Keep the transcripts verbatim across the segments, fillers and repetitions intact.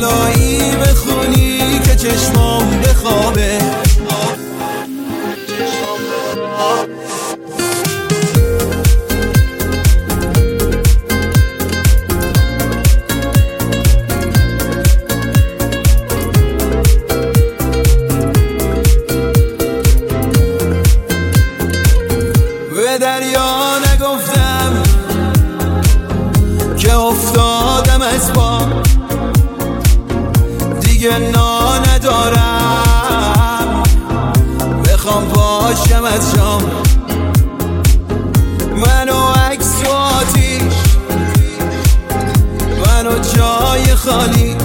لالایی بخونی که چشمام بخوابه. به دریا نگفتم که افتادم از پا، دیگه نا ندارم بخوام پاشم از جام. منو عکس و آتیش، منو جای خالیش،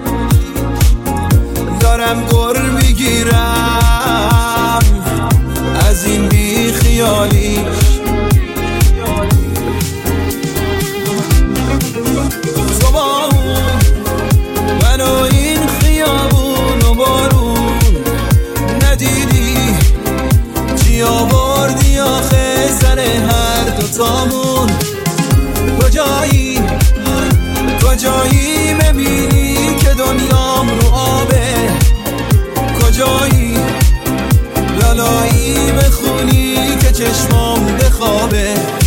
دارم گر میگیرم از این بی خیالیش. تو با اون منو این خیابون و بارون ندیدی چی آوردی آخه سر هر دوتامون. کجایی کجایی ببینی که دنیام رو آبه، کجایی لالایی بخونی که چشمام بخوابه.